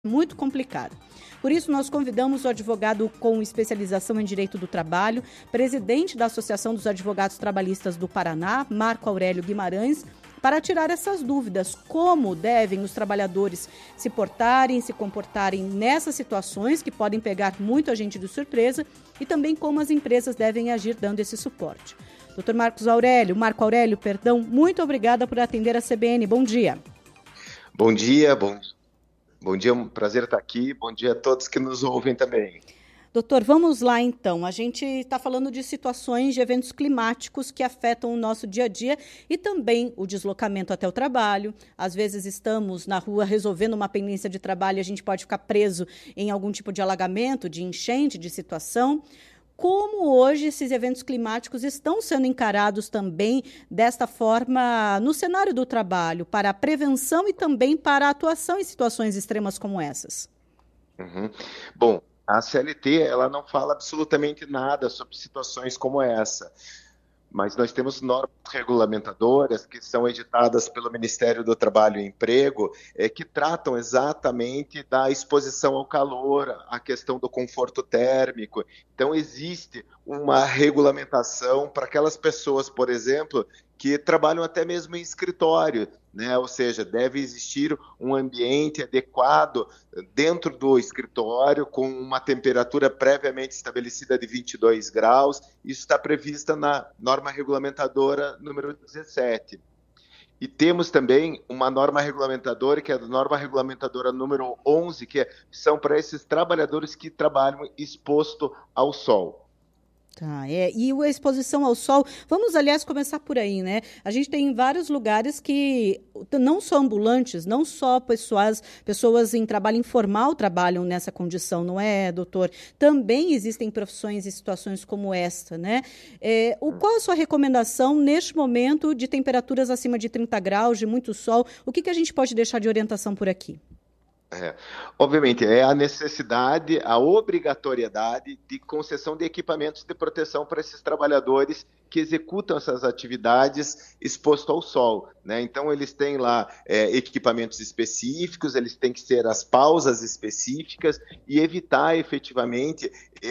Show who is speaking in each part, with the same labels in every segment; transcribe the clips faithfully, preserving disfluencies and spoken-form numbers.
Speaker 1: muito complicada. Por isso, nós convidamos o advogado com especialização em Direito do Trabalho, presidente da Associação dos Advogados Trabalhistas do Paraná, Marco Aurélio Guimarães, para tirar essas dúvidas. Como devem os trabalhadores se portarem, se comportarem nessas situações que podem pegar muito a gente de surpresa e também como as empresas devem agir dando esse suporte. doutor Marcos Aurélio, Marco Aurélio, perdão, muito obrigada por atender a C B N. Bom dia.
Speaker 2: Bom dia, bom dia. Bom dia, é um prazer estar aqui. Bom dia a todos que nos ouvem também.
Speaker 1: Doutor, vamos lá então. A gente está falando de situações, de eventos climáticos que afetam o nosso dia a dia e também o deslocamento até o trabalho. Às vezes estamos na rua resolvendo uma pendência de trabalho e a gente pode ficar preso em algum tipo de alagamento, de enchente, de situação. Como hoje esses eventos climáticos estão sendo encarados também desta forma no cenário do trabalho, para a prevenção e também para a atuação em situações extremas como essas?
Speaker 2: Uhum. Bom, a C L T ela não fala absolutamente nada sobre situações como essa, mas nós temos normas regulamentadoras que são editadas pelo Ministério do Trabalho e Emprego, é, que tratam exatamente da exposição ao calor, a questão do conforto térmico. Então, existe uma regulamentação para aquelas pessoas, por exemplo, que trabalham até mesmo em escritório, né? Ou seja, deve existir um ambiente adequado dentro do escritório, com uma temperatura previamente estabelecida de vinte e dois graus. Isso está previsto na norma regulamentadora número dezessete. E temos também uma norma regulamentadora, que é a norma regulamentadora número onze, que são para esses trabalhadores que trabalham exposto ao sol.
Speaker 1: Tá, é, e a exposição ao sol, vamos, aliás, começar por aí, né? A gente tem vários lugares que não só ambulantes, não só pessoas, pessoas em trabalho informal trabalham nessa condição, não é, doutor? Também existem profissões e situações como esta, né? É, o, qual a sua recomendação neste momento de temperaturas acima de trinta graus, de muito sol? O que, que a gente pode deixar de orientação por aqui?
Speaker 2: É, obviamente, é a necessidade, a obrigatoriedade de concessão de equipamentos de proteção para esses trabalhadores que executam essas atividades exposto ao sol, né? Então, eles têm lá é, equipamentos específicos, eles têm que ser as pausas específicas e evitar efetivamente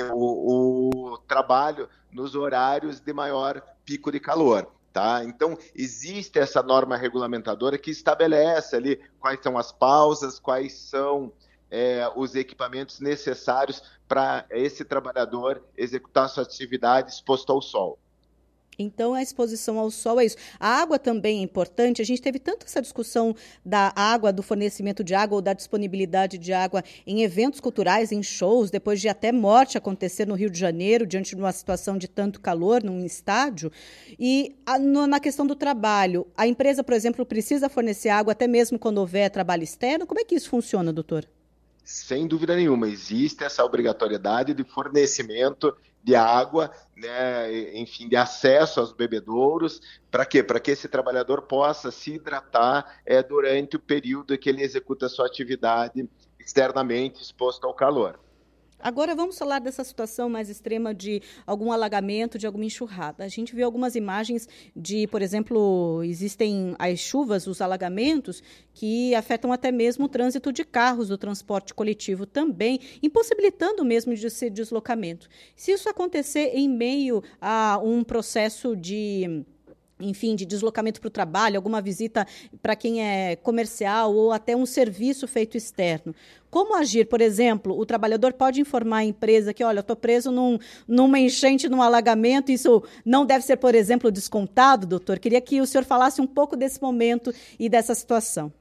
Speaker 2: o, o trabalho nos horários de maior pico de calor. Tá? Então, existe essa norma regulamentadora que estabelece ali quais são as pausas, quais são é, os equipamentos necessários para esse trabalhador executar sua atividade exposto ao sol.
Speaker 1: Então, a exposição ao sol é isso. A água também é importante. A gente teve tanto essa discussão da água, do fornecimento de água ou da disponibilidade de água em eventos culturais, em shows, depois de até morte acontecer no Rio de Janeiro, diante de uma situação de tanto calor num estádio. E a, no, na questão do trabalho, a empresa, por exemplo, precisa fornecer água até mesmo quando houver trabalho externo? Como é que isso funciona, doutor?
Speaker 2: Sem dúvida nenhuma, existe essa obrigatoriedade de fornecimento de água, né, enfim, de acesso aos bebedouros. Para quê? Para que esse trabalhador possa se hidratar é, durante o período em que ele executa a sua atividade externamente exposto ao calor.
Speaker 1: Agora vamos falar dessa situação mais extrema de algum alagamento, de alguma enxurrada. A gente viu algumas imagens de, por exemplo, existem as chuvas, os alagamentos, que afetam até mesmo o trânsito de carros, do transporte coletivo também, impossibilitando mesmo de esse deslocamento. Se isso acontecer em meio a um processo de... enfim, de deslocamento para o trabalho, alguma visita para quem é comercial ou até um serviço feito externo. Como agir? Por exemplo, o trabalhador pode informar a empresa que, olha, eu estou preso num, numa enchente, num alagamento, isso não deve ser, por exemplo, descontado, doutor? Queria que o senhor falasse um pouco desse momento e dessa situação.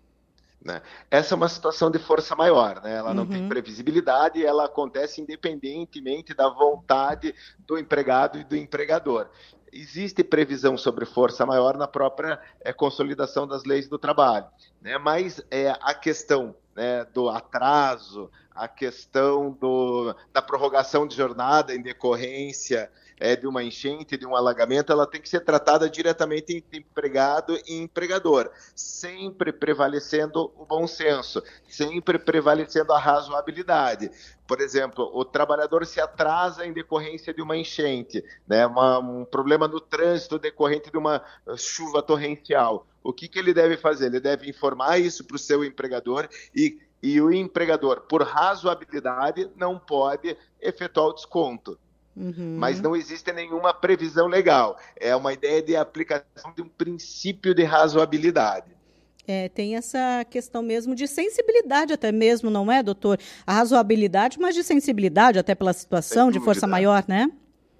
Speaker 2: Né? Essa é uma situação de força maior, né? Ela não
Speaker 1: Uhum.
Speaker 2: tem previsibilidade, ela acontece independentemente da vontade do empregado e do empregador. Existe previsão sobre força maior na própria é, consolidação das leis do trabalho, né? Mas é, a questão, né, do atraso, a questão do, da prorrogação de jornada em decorrência é, de uma enchente, de um alagamento, ela tem que ser tratada diretamente entre empregado e empregador, sempre prevalecendo o bom senso, sempre prevalecendo a razoabilidade. Por exemplo, o trabalhador se atrasa em decorrência de uma enchente, né, uma, um problema no trânsito decorrente de uma chuva torrencial. O que, que ele deve fazer? Ele deve informar isso para o seu empregador e e o empregador, por razoabilidade, não pode efetuar o desconto. Uhum. Mas não existe nenhuma previsão legal. É uma ideia de aplicação de um princípio de razoabilidade.
Speaker 1: É, tem essa questão mesmo de sensibilidade até mesmo, não é, doutor? A razoabilidade, mas de sensibilidade até pela situação, de força maior, né?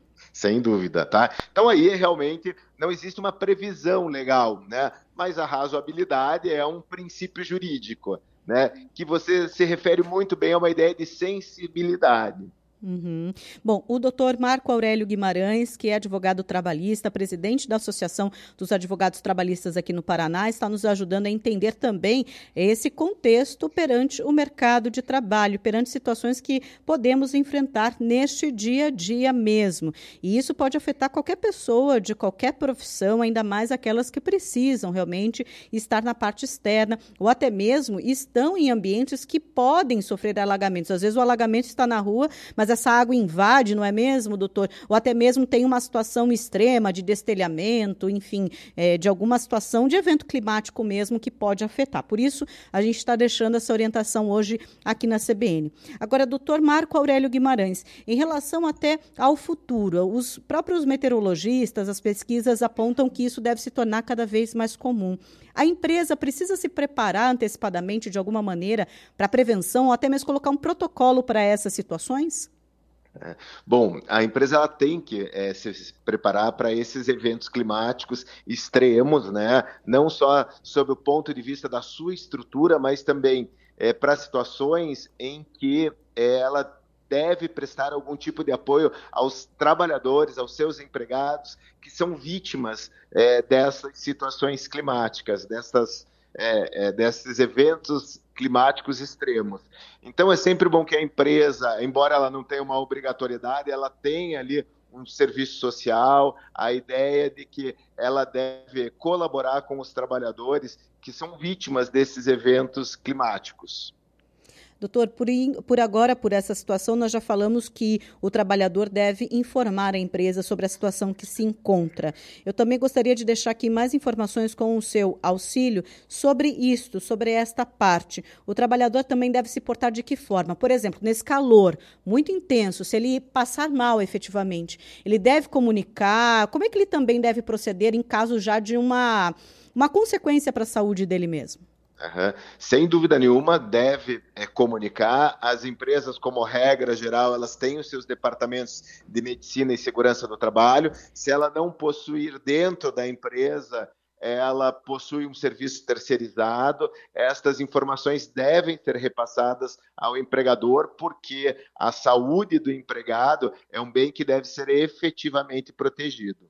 Speaker 2: Sem dúvida, tá? Então aí realmente não existe uma previsão legal, né? Mas a razoabilidade é um princípio jurídico, né? Que você se refere muito bem a uma ideia de sensibilidade.
Speaker 1: Uhum. Bom, o doutor Marco Aurélio Guimarães, que é advogado trabalhista, presidente da Associação dos Advogados Trabalhistas aqui no Paraná, está nos ajudando a entender também esse contexto perante o mercado de trabalho, perante situações que podemos enfrentar neste dia a dia mesmo. E isso pode afetar qualquer pessoa de qualquer profissão, ainda mais aquelas que precisam realmente estar na parte externa ou até mesmo estão em ambientes que podem sofrer alagamentos. Às vezes o alagamento está na rua, mas essa água invade, não é mesmo, doutor? Ou até mesmo tem uma situação extrema de destelhamento, enfim, é, de alguma situação de evento climático mesmo que pode afetar. Por isso, a gente está deixando essa orientação hoje aqui na C B N. Agora, doutor Marco Aurélio Guimarães, em relação até ao futuro, os próprios meteorologistas, as pesquisas apontam que isso deve se tornar cada vez mais comum. A empresa precisa se preparar antecipadamente de alguma maneira para prevenção ou até mesmo colocar um protocolo para essas situações?
Speaker 2: É. Bom, a empresa ela tem que é, se preparar para esses eventos climáticos extremos, né? Não só sob o ponto de vista da sua estrutura, mas também é, para situações em que é, ela deve prestar algum tipo de apoio aos trabalhadores, aos seus empregados, que são vítimas é, dessas situações climáticas, dessas, é, é, desses eventos climáticos extremos. Então, é sempre bom que a empresa, embora ela não tenha uma obrigatoriedade, ela tenha ali um serviço social, a ideia de que ela deve colaborar com os trabalhadores que são vítimas desses eventos climáticos.
Speaker 1: Doutor, por, por agora, por essa situação, nós já falamos que o trabalhador deve informar a empresa sobre a situação que se encontra. Eu também gostaria de deixar aqui mais informações com o seu auxílio sobre isto, sobre esta parte. O trabalhador também deve se portar de que forma? Por exemplo, nesse calor muito intenso, se ele passar mal efetivamente, ele deve comunicar? Como é que ele também deve proceder em caso já de uma, uma consequência para a saúde dele mesmo?
Speaker 2: Uhum. Sem dúvida nenhuma, deve é, comunicar. As empresas, como regra geral, elas têm os seus departamentos de medicina e segurança do trabalho. Se ela não possuir dentro da empresa, ela possui um serviço terceirizado. Estas informações devem ser repassadas ao empregador, porque a saúde do empregado é um bem que deve ser efetivamente protegido.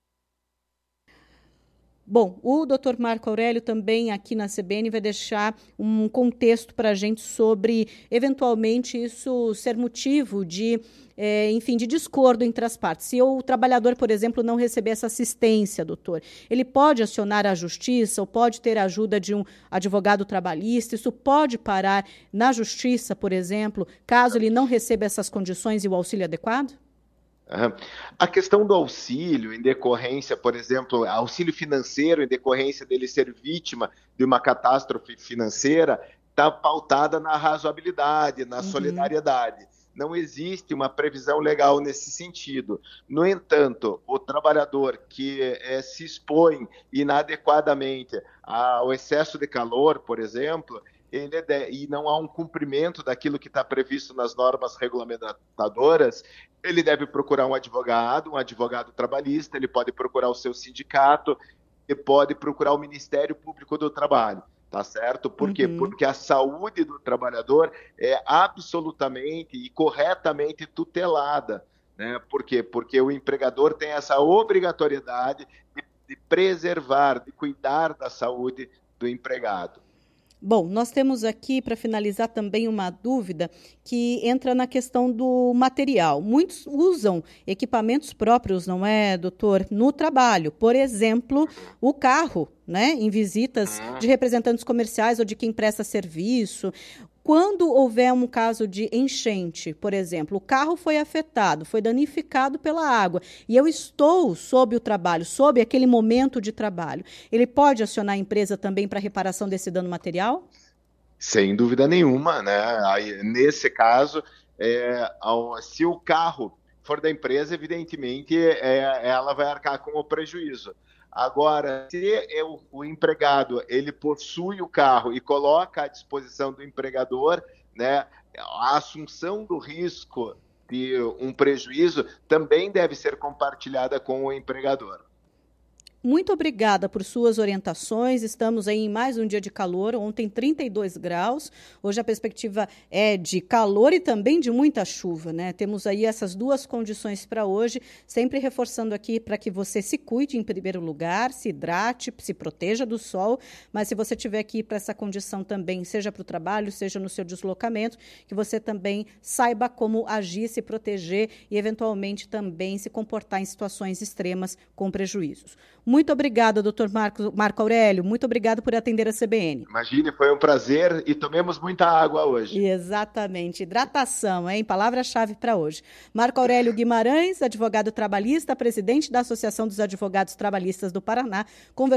Speaker 1: Bom, o doutor Marco Aurélio também aqui na C B N vai deixar um contexto para a gente sobre, eventualmente, isso ser motivo de, é, enfim, de discordo entre as partes. Se o trabalhador, por exemplo, não receber essa assistência, doutor, ele pode acionar a justiça ou pode ter a ajuda de um advogado trabalhista? Isso pode parar na justiça, por exemplo, caso ele não receba essas condições e o auxílio adequado?
Speaker 2: Uhum. A questão do auxílio em decorrência, por exemplo, auxílio financeiro em decorrência dele ser vítima de uma catástrofe financeira, está pautada na razoabilidade, na uhum. solidariedade. Não existe uma previsão legal nesse sentido. No entanto, o trabalhador que é, se expõe inadequadamente ao excesso de calor, por exemplo, ele é de, e não há um cumprimento daquilo que está previsto nas normas regulamentadoras, ele deve procurar um advogado, um advogado trabalhista, ele pode procurar o seu sindicato, e pode procurar o Ministério Público do Trabalho, tá certo? Por quê? Uhum. Porque a saúde do trabalhador é absolutamente e corretamente tutelada, né? Por quê? Porque o empregador tem essa obrigatoriedade de, de preservar, de cuidar da saúde do empregado.
Speaker 1: Bom, nós temos aqui, para finalizar, também uma dúvida que entra na questão do material. Muitos usam equipamentos próprios, não é, doutor, no trabalho. Por exemplo, o carro, né, em visitas de representantes comerciais ou de quem presta serviço. Quando houver um caso de enchente, por exemplo, o carro foi afetado, foi danificado pela água e eu estou sob o trabalho, sob aquele momento de trabalho, ele pode acionar a empresa também para reparação desse dano material?
Speaker 2: Sem dúvida nenhuma, né? Aí, nesse caso, é, ao, se o carro for da empresa, evidentemente, é, ela vai arcar com o prejuízo. Agora, se é o, o empregado ele possui o carro e coloca à disposição do empregador, né, a assunção do risco de um prejuízo também deve ser compartilhada com o empregador.
Speaker 1: Muito obrigada por suas orientações. Estamos aí em mais um dia de calor. Ontem trinta e dois graus. Hoje a perspectiva é de calor e também de muita chuva, né? Temos aí essas duas condições para hoje, sempre reforçando aqui para que você se cuide em primeiro lugar, se hidrate, se proteja do sol, mas se você tiver aqui para essa condição também, seja para o trabalho, seja no seu deslocamento, que você também saiba como agir, se proteger e eventualmente também se comportar em situações extremas com prejuízos. Muito obrigada, doutor Marco, Marco Aurélio. Muito obrigado por atender a C B N.
Speaker 2: Imagine, foi um prazer e tomemos muita água hoje.
Speaker 1: Exatamente. Hidratação, hein? Palavra-chave para hoje. Marco Aurélio Guimarães, advogado trabalhista, presidente da Associação dos Advogados Trabalhistas do Paraná, conversou